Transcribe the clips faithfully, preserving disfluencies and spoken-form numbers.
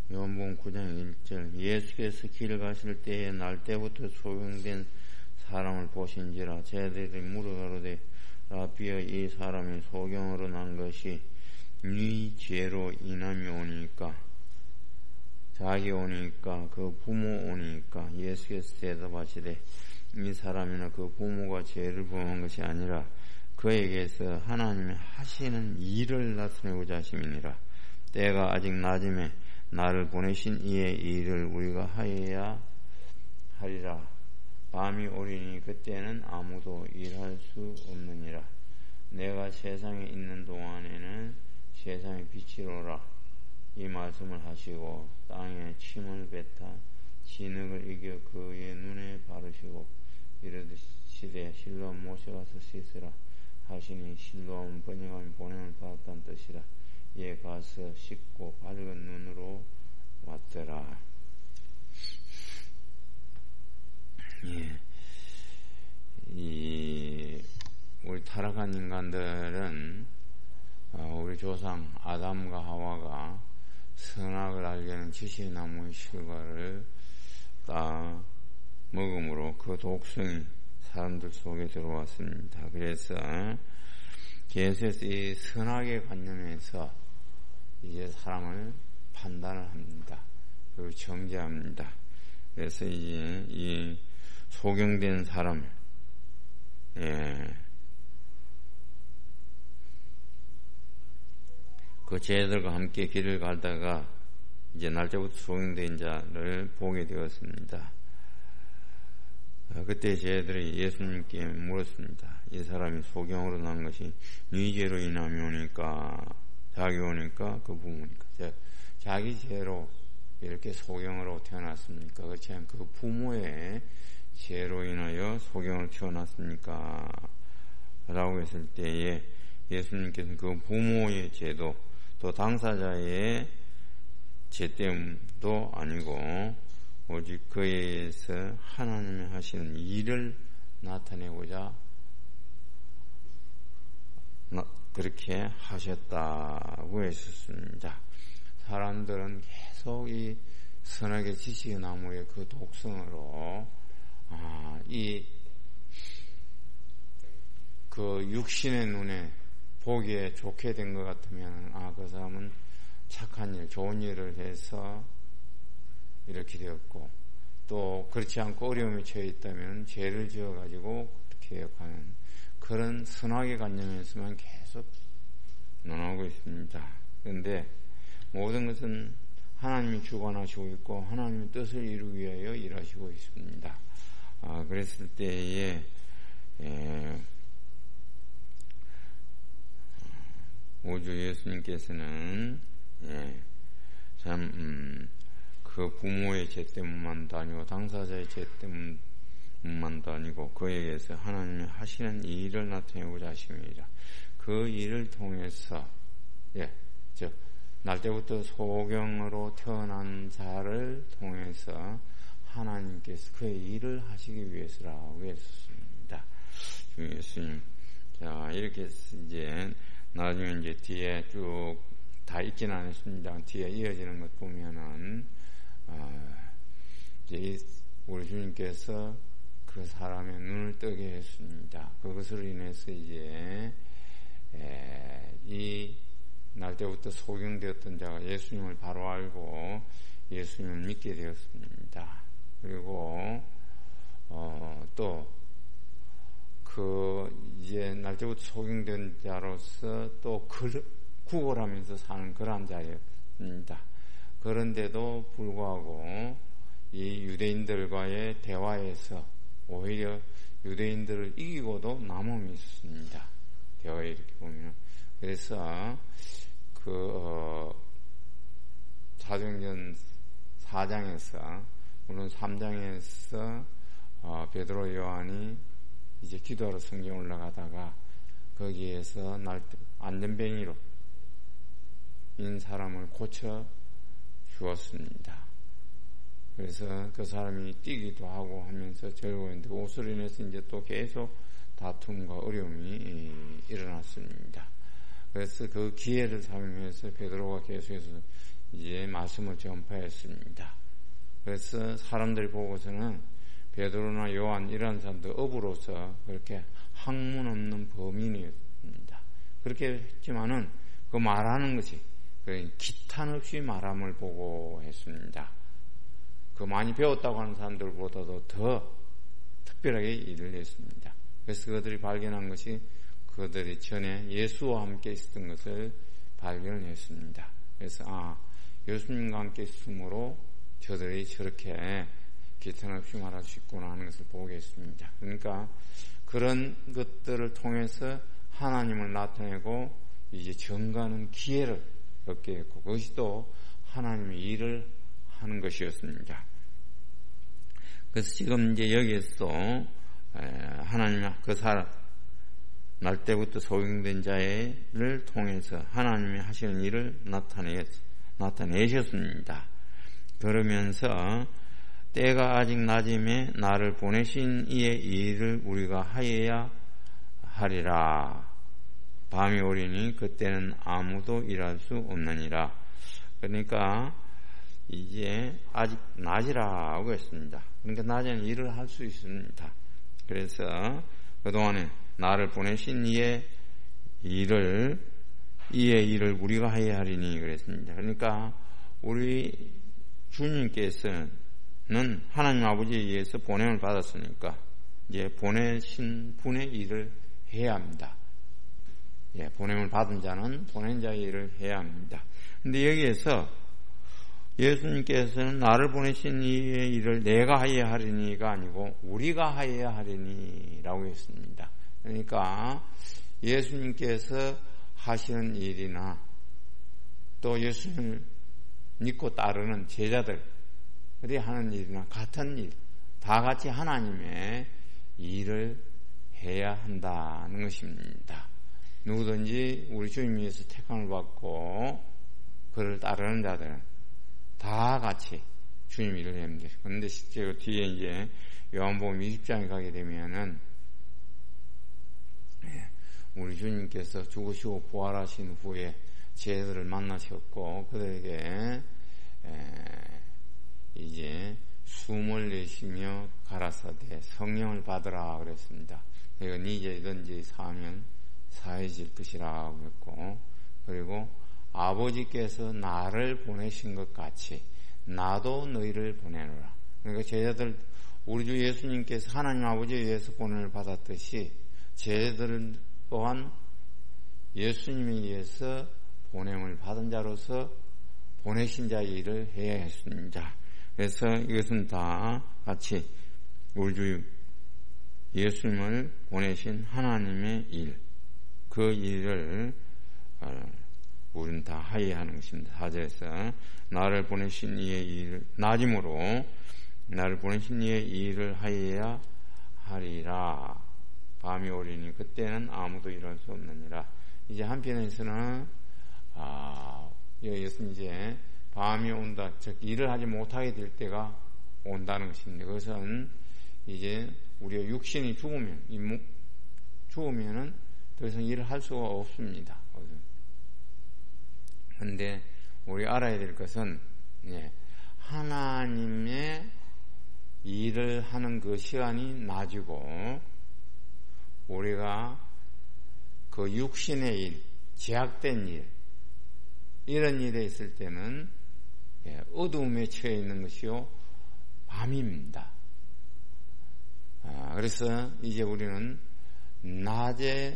요한복음 구 장 일 절 예수께서 길 가실 때에 날 때부터 소경된 사람을 보신지라 제들이 물어가로되 라비여 이 사람이 소경으로 난 것이 네 죄로 인함이 오니까 자기 오니까 그 부모 오니까 예수께서 대답하시되 이 사람이나 그 부모가 죄를 범한 것이 아니라 그에게서 하나님이 하시는 일을 나타내고자 하심이니라. 때가 아직 낮음에 나를 보내신 이의 일을 우리가 하여야 하리라. 밤이 오리니 그때는 아무도 일할 수 없느니라. 내가 세상에 있는 동안에는 세상의 빛이로라. 이 말씀을 하시고 땅에 침을 뱉어 진흙을 이겨 그의 눈에 바르시고 이르시되 실로암 못에 가서 씻으라 하시니 실로암 번영함이 보냄을 받았다는 뜻이라. 이에 가서 씻고 밝은 눈으로 왔더라. 예, 이 우리 타락한 인간들은 우리 조상 아담과 하와가 선악을 알게 하는 지식의 나무의 실과를 따 먹음으로 그 독성이 사람들 속에 들어왔습니다. 그래서 계속해서 이 선악의 관념에서 이제 사람을 판단을 합니다. 그리고 정죄합니다. 그래서 이제 이 소경된 사람, 예, 그 죄들과 함께 길을 가다가 이제 날짜부터 소경된 자를 보게 되었습니다. 그때 죄들이 예수님께 물었습니다. 이 사람이 소경으로 난 것이 네 죄로 인함이 오니까 자기 오니까 그 부모니까 자기 죄로 이렇게 소경으로 태어났습니까? 그렇지 않고 그 부모의 죄로 인하여 소경으로 태어났습니까? 라고 했을 때에 예수님께서는 그 부모의 죄도 또 당사자의 죄 때문도 아니고 오직 그에 의해서 하나님이 하시는 일을 나타내고자 그렇게 하셨다고 했었습니다. 사람들은 계속 이 선악의 지식의 나무의 그 독성으로 아, 이 그 육신의 눈에 보기에 좋게 된 것 같으면 아, 그 사람은 착한 일, 좋은 일을 해서 이렇게 되었고 또 그렇지 않고 어려움에 처해 있다면 죄를 지어가지고 그렇게 가는 그런 선악의 관념에서만 계속 논하고 있습니다. 그런데 모든 것은 하나님이 주관하시고 있고 하나님의 뜻을 이루기 위하여 일하시고 있습니다. 아, 그랬을 때에 에, 우주 예수님께서는 예, 참 음, 그 부모의 죄 때문만도 아니고 당사자의 죄 때문만도 아니고 그에게서 하나님이 하시는 이 일을 나타내고자 하심이라. 그 일을 통해서 예, 즉 날 때부터 소경으로 태어난 자를 통해서 하나님께서 그의 일을 하시기 위해서라고 했습니다. 주 예수님. 자, 이렇게 이제 나중에 이제 뒤에 쭉 다 읽지는 않았습니다. 뒤에 이어지는 것 보면은 아, 이제 우리 주님께서 그 사람의 눈을 뜨게 했습니다. 그것으로 인해서 이제 에, 이 날 때부터 소경되었던 자가 예수님을 바로 알고 예수님을 믿게 되었습니다. 그리고 어, 또 그 이제 날 때부터 소경된 자로서 또 글, 구걸하면서 사는 그런 자였습니다. 그런데도 불구하고 이 유대인들과의 대화에서 오히려 유대인들을 이기고도 남음이 있습니다. 대화에 이렇게 보면. 그래서 그 어, 사도행전 사 장에서 물론 삼 장에서 어, 베드로 요한이 이제 기도하러 성경 올라가다가 거기에서 날 안전뱅이로 인 사람을 고쳐 주었습니다. 그래서 그 사람이 뛰기도 하고 하면서 즐거웠는데 그것으로 인해서 이제 또 계속 다툼과 어려움이 일어났습니다. 그래서 그 기회를 사용해서 베드로가 계속해서 이제 말씀을 전파했습니다. 그래서 사람들이 보고서는 베드로나 요한 이런 사람들 업으로서 그렇게 학문 없는 범인이었습니다. 그렇게 했지만은 그 말하는 것이 기탄 없이 말함을 보고 했습니다. 그 많이 배웠다고 하는 사람들보다도 더 특별하게 일을 했습니다. 그래서 그들이 발견한 것이 그들이 전에 예수와 함께 있었던 것을 발견했습니다. 그래서 아, 예수님과 함께 있음으로 저들이 저렇게 기탄 없이 말할 수 있구나 하는 것을 보게 했습니다. 그러니까 그런 것들을 통해서 하나님을 나타내고 이제 전가하는 기회를 얻게 했고 그것이 또 하나님의 일을 하는 것이었습니다. 그래서 지금 이제 여기에서 하나님 그 사람 날 때부터 소경된 자를 통해서 하나님이 하시는 일을 나타내, 나타내셨습니다. 그러면서 때가 아직 낮음에 나를 보내신 이의 일을 우리가 하여야 하리라. 밤이 오리니 그때는 아무도 일할 수 없느니라. 그러니까 이제 아직 낮이라고 했습니다. 그러니까 낮에는 일을 할 수 있습니다. 그래서 그동안에 나를 보내신 이의 일을 이의 일을 우리가 해야 하리니 그랬습니다. 그러니까 우리 주님께서는 하나님 아버지에 의해서 보냄을 받았으니까 이제 보내신 분의 일을 해야 합니다. 예, 보냄을 받은 자는 보낸 자의 일을 해야 합니다. 근데 여기에서 예수님께서는 나를 보내신 이의 일을 내가 하여야 하리니가 아니고 우리가 하여야 하리니라고 했습니다. 그러니까 예수님께서 하시는 일이나 또 예수님을 믿고 따르는 제자들이 하는 일이나 같은 일, 다 같이 하나님의 일을 해야 한다는 것입니다. 누구든지 우리 주님 위해서 택함을 받고 그를 따르는 자들은 다 같이 주님 일을 해야 합니다. 그런데 실제로 뒤에 이제 요한복음 이십 장에 가게 되면은 우리 주님께서 죽으시고 부활하신 후에 제자들을 만나셨고 그들에게 이제 숨을 내쉬며 가라사대 성령을 받으라 그랬습니다. 그리고 네 죄든 죄 사하면 사해질 것이라고 했고 그리고 아버지께서 나를 보내신 것 같이 나도 너희를 보내노라. 그러니까 제자들 우리 주 예수님께서 하나님 아버지에 의해서 보냄을 받았듯이 제자들 또한 예수님에 의해서 보냄을 받은 자로서 보내신 자의 일을 해야 했습니다. 그래서 이것은 다 같이 우리 주 예수님을 보내신 하나님의 일, 그 일을 우리는 다 하여야 하는 것입니다. 사 절에서 나를 보내신 이의 일을 낮음으로 나를 보내신 이의 일을 하여야 하리라. 밤이 오리니 그때는 아무도 일할 수 없느니라. 이제 한편에서는 아, 여기서 이제 밤이 온다, 즉 일을 하지 못하게 될 때가 온다는 것입니다. 그것은 이제 우리가 육신이 죽으면 죽으면은 더 이상 일을 할 수가 없습니다. 그런데 우리 알아야 될 것은 예, 하나님의 일을 하는 그 시간이 낮이고 우리가 그 육신의 일, 제약된 일 이런 일에 있을 때는 예, 어두움에 처해 있는 것이요 밤입니다. 아, 그래서 이제 우리는 낮에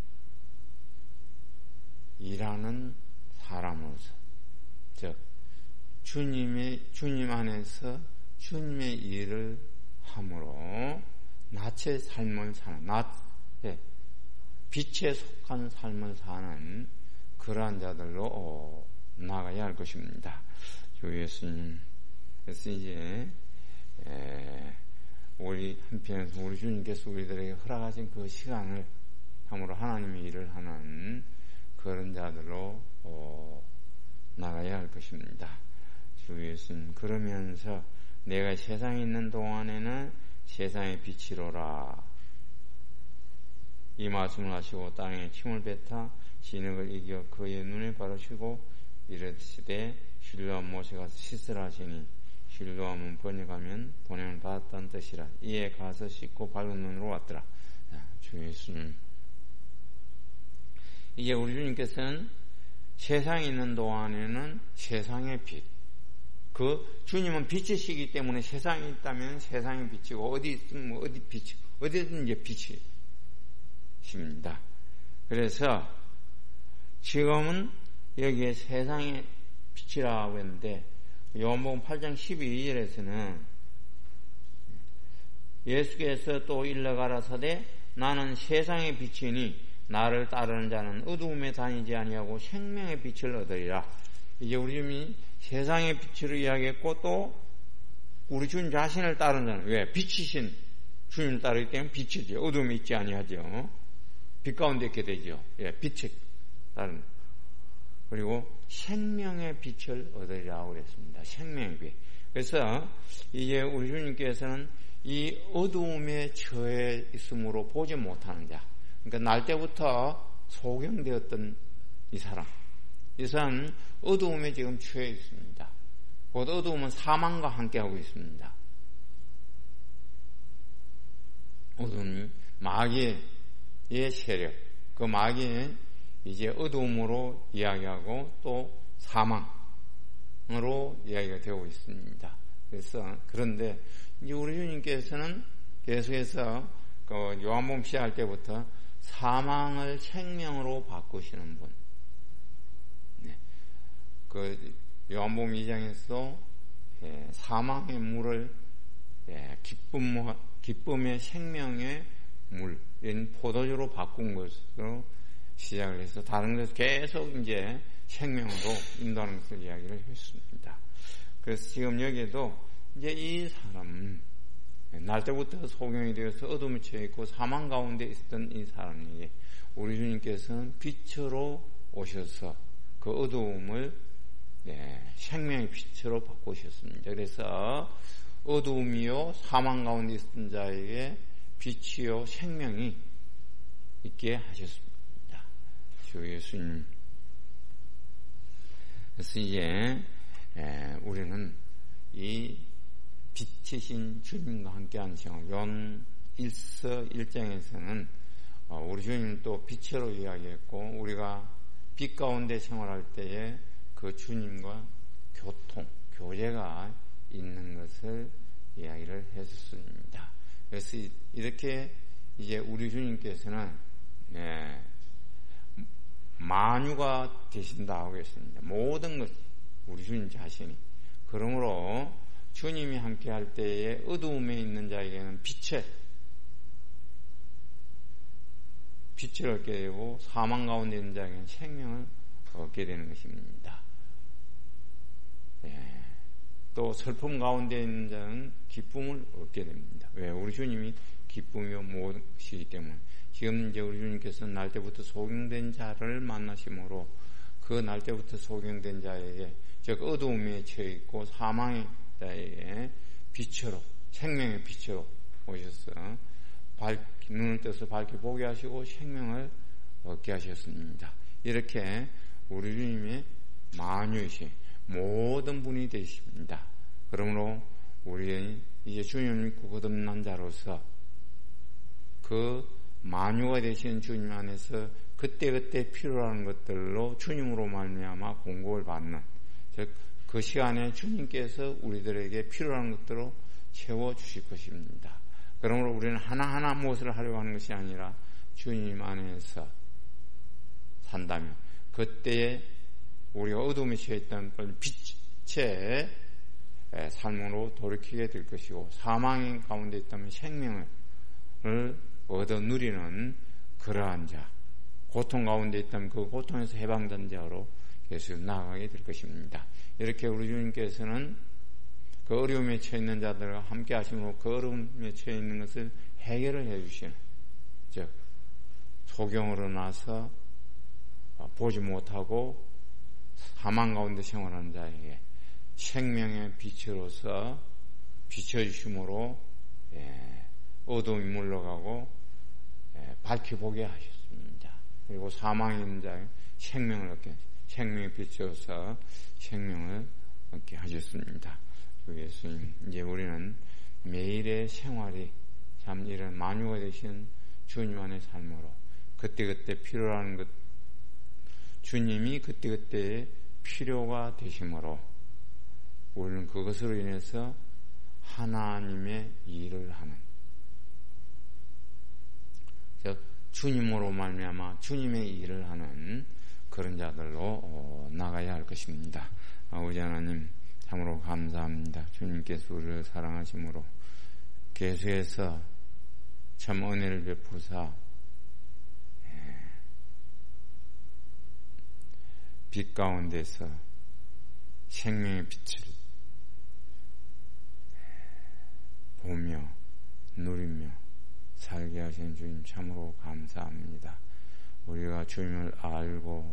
일하는 사람으로서, 즉 주님의 주님 안에서 주님의 일을 함으로 낮의 삶을 사는, 낮에 빛에 속한 삶을 사는 그러한 자들로 나가야 할 것입니다. 주 예수님, 그래서 이제 에, 우리 한편에서 우리 주님께서 우리들에게 허락하신 그 시간을 참으로 하나님의 일을 하는 그런 자들로 어, 나가야 할 것입니다. 주 예수님, 그러면서 내가 세상에 있는 동안에는 세상의 빛이로라. 이 말씀을 하시고 땅에 침을 뱉어 진흙을 이겨 그의 눈에 바르시고 이르시되 실로암 못에 가서 씻으라 하시니 실로암은 번역하면 보냄을 받았다는 뜻이라. 이에 가서 씻고 밝은 눈으로 왔더라. 주 예수님, 이제 우리 주님께서는 세상에 있는 동안에는 세상의 빛, 그 주님은 빛이시기 때문에 세상에 있다면 세상의 빛이고 어디 있으면 어디 빛이, 어디든 이제 빛이십니다. 그래서 지금은 여기에 세상의 빛이라고 했는데 요한복음 팔 장 십이 절에서는 예수께서 또 일러 가라사대 나는 세상의 빛이니 나를 따르는 자는 어두움에 다니지 아니하고 생명의 빛을 얻으리라. 이제 우리 주님이 세상의 빛으로 이야기했고 또 우리 주님 자신을 따르는 자는 왜? 빛이신 주님을 따르기 때문에 빛이지. 어두움에 있지 아니하죠. 빛 가운데 있게 되죠. 예, 빛을 따르는. 그리고 생명의 빛을 얻으리라고 그랬습니다. 생명의 빛. 그래서 이제 우리 주님께서는 이 어두움에 처해 있으므로 보지 못하는 자, 그러니까 날 때부터 소경되었던 이 사람, 이 사람은 어두움에 지금 처해 있습니다. 곧 어두움은 사망과 함께하고 있습니다. 어두움이 마귀의 세력, 그 마귀는 이제 어두움으로 이야기하고 또 사망으로 이야기가 되고 있습니다. 그래서 그런데 이제 우리 주님께서는 계속해서 그 요한복음 시작할 때부터 사망을 생명으로 바꾸시는 분. 네. 그 요한복음 이 장에서 예, 사망의 물을 예, 기쁨, 기쁨의 생명의 물, 이런 포도주로 바꾼 것으로 시작을 해서 다른 것을 계속 이제 생명으로 인도하는 것을 이야기를 했습니다. 그래서 지금 여기에도 이제 이 사람은 날 때부터 소경이 되어서 어둠에 처해 있고 사망 가운데 있었던 이 사람에게 우리 주님께서는 빛으로 오셔서 그 어두움을 네, 생명의 빛으로 바꾸셨습니다. 그래서 어두움이요 사망 가운데 있었던 자에게 빛이요 생명이 있게 하셨습니다. 주 예수님. 그래서 이제 에, 우리는 이 빛이신 주님과 함께하는 생활, 요한 일서 일 장에서는 우리 주님은 또 빛으로 이야기했고 우리가 빛 가운데 생활할 때에 그 주님과 교통, 교제가 있는 것을 이야기를 했습니다. 그래서 이렇게 이제 우리 주님께서는 네, 만유가 되신다고 했습니다. 모든 것, 우리 주님 자신이. 그러므로 주님이 함께 할 때에 어두움에 있는 자에게는 빛을, 빛을 얻게 되고 사망 가운데 있는 자에게는 생명을 얻게 되는 것입니다. 예. 또 슬픔 가운데 있는 자는 기쁨을 얻게 됩니다. 왜? 우리 주님이 기쁨이요 무엇이기 때문에. 지금 이제 우리 주님께서는 날 때부터 소경된 자를 만나심으로 그 날 때부터 소경된 자에게 즉 어두움에 처해 있고 사망의 자에게 빛으로 생명의 빛으로 오셔서 밝, 눈을 떠서 밝게 보게 하시고 생명을 얻게 하셨습니다. 이렇게 우리 주님의 만유이신 모든 분이 되십니다. 그러므로 우리 이제 주님을 믿고 거듭난 자로서 그 만유가 되신 주님 안에서 그때그때 필요한 것들로 주님으로 말미암아 공급을 받는, 즉 그 시간에 주님께서 우리들에게 필요한 것들로 채워주실 것입니다. 그러므로 우리는 하나하나 무엇을 하려고 하는 것이 아니라 주님 안에서 산다면 그때에 우리가 어둠에 처해있던 빛의 삶으로 돌이키게 될 것이고 사망 가운데 있다면 생명을 얻어 누리는 그러한 자, 고통 가운데 있다면 그 고통에서 해방된 자로 계속 나아가게 될 것입니다. 이렇게 우리 주님께서는 그 어려움에 처해 있는 자들과 함께 하심으로 그 어려움에 처해 있는 것을 해결을 해주시는, 즉 소경으로 나서 보지 못하고 사망 가운데 생활하는 자에게 생명의 빛으로서 비춰주심으로 예, 어둠이 물러가고 밝혀보게 하셨습니다. 그리고 사망의 있는 자의 생명을 얻게 생명의 빛으로서 생명을 얻게 하셨습니다. 주 예수님, 이제 우리는 매일의 생활이 참 이런 만유가 되신 주님 안의 삶으로 그때그때 필요한 것, 주님이 그때그때 필요가 되심으로 우리는 그것으로 인해서 하나님의 일을 하는, 즉 주님으로 말미암아 주님의 일을 하는 그런 자들로 나가야 할 것입니다. 우리 하나님 참으로 감사합니다. 주님께서 우리를 사랑하심으로 계속해서 참 은혜를 베푸사 빛 가운데서 생명의 빛을 보며 누리며 살게 하신 주님 참으로 감사합니다. 우리가 주님을 알고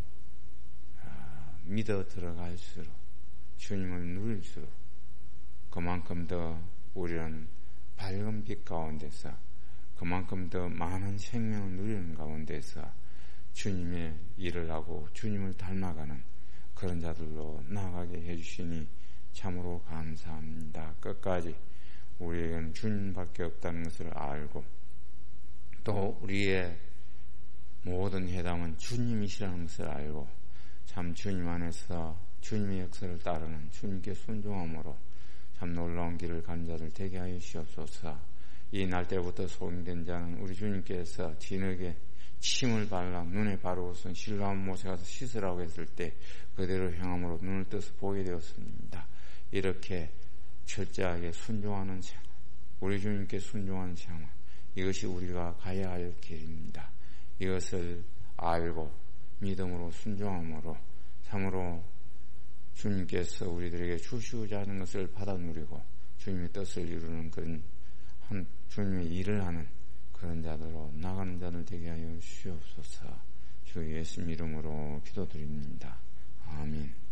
믿어 들어갈수록 주님을 누릴수록 그만큼 더 우리는 밝은 빛 가운데서 그만큼 더 많은 생명을 누리는 가운데서 주님의 일을 하고 주님을 닮아가는 그런 자들로 나아가게 해주시니 참으로 감사합니다. 끝까지 우리에게는 주님밖에 없다는 것을 알고 또 우리의 모든 해당은 주님이시라는 것을 알고 참 주님 안에서 주님의 역사를 따르는 주님께 순종함으로 참 놀라운 길을 간 자들 되게 하여 주시옵소서. 이 날때부터 소경된 자는 우리 주님께서 진흙에 침을 발라 눈에 바르고선 실로암 못에 가서 씻으라고 했을 때 그대로 행함으로 눈을 떠서 보게 되었습니다. 이렇게 철저하게 순종하는 생활, 우리 주님께 순종하는 생활, 이것이 우리가 가야 할 길입니다. 이것을 알고 믿음으로 순종함으로 참으로 주님께서 우리들에게 주시고자 하는 것을 받아 누리고 주님의 뜻을 이루는 그런 한 주님의 일을 하는 그런 자들로 나가는 자들 되게 하여 주시옵소서. 주 예수 이름으로 기도드립니다. 아멘.